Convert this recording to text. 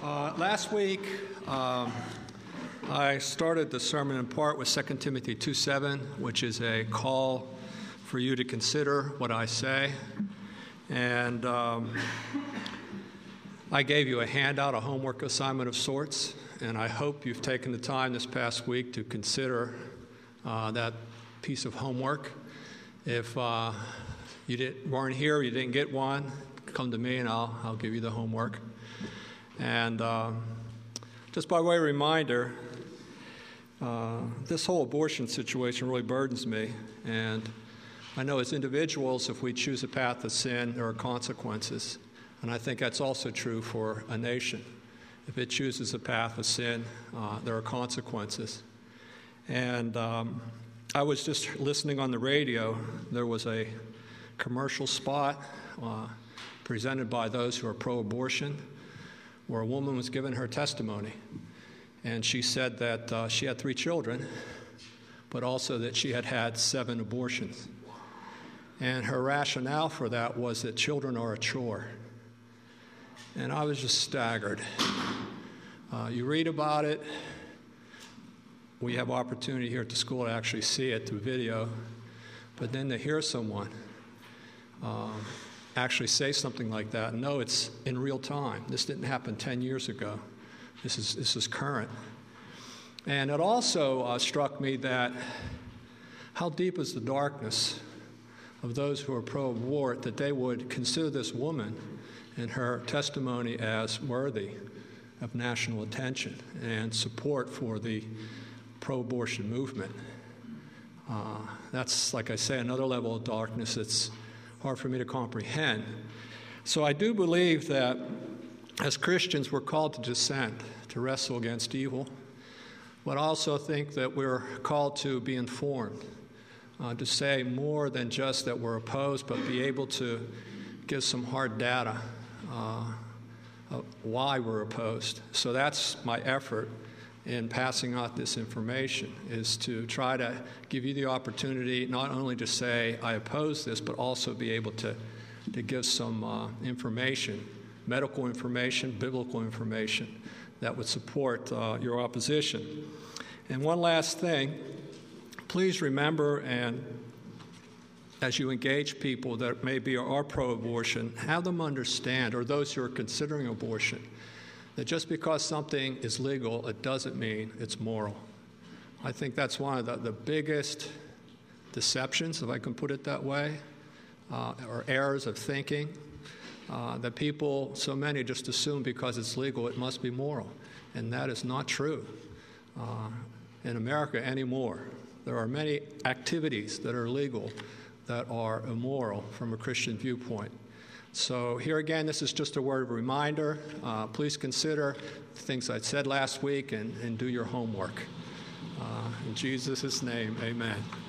Last week, I started the sermon in part with 2 Timothy 2:7, which is a call for you to consider what I say. And I gave you a handout, a homework assignment of sorts, and I hope you've taken the time this past week to consider that piece of homework. If you weren't here, you didn't get one, come to me and I'll give you the homework. And just by way of reminder, this whole abortion situation really burdens me. And I know as individuals, if we choose a path of sin, there are consequences. And I think that's also true for a nation. If it chooses a path of sin, there are consequences. And I was just listening on the radio. There was a commercial spot presented by those who are pro-abortion, where a woman was giving her testimony. And she said that she had 3 children, but also that she had had 7 abortions. And her rationale for that was that children are a chore. And I was just staggered. You read about it. We have opportunity here at the school to actually see it through video. But then to hear someone actually say something like that, no, it's in real time. This didn't happen 10 years ago. This is current. And it also struck me that how deep is the darkness of those who are pro-abort, that they would consider this woman and her testimony as worthy of national attention and support for the pro-abortion movement. That's, like I say, another level of darkness that's hard for me to comprehend. So I do believe that as Christians we're called to dissent, to wrestle against evil, but I also think that we're called to be informed, to say more than just that we're opposed, but be able to give some hard data of why we're opposed. So that's my effort in passing out this information, is to try to give you the opportunity not only to say, I oppose this, but also be able to give some information, medical information, biblical information, that would support your opposition. And one last thing, please remember, and as you engage people that maybe are pro-abortion, have them understand, or those who are considering abortion, that just because something is legal, it doesn't mean it's moral. I think that's one of the biggest deceptions, if I can put it that way, or errors of thinking, that people, so many just assume because it's legal, it must be moral. And that is not true in America anymore. There are many activities that are legal that are immoral from a Christian viewpoint. So here again, this is just a word of reminder. Please consider the things I said last week and do your homework. In Jesus' name, amen.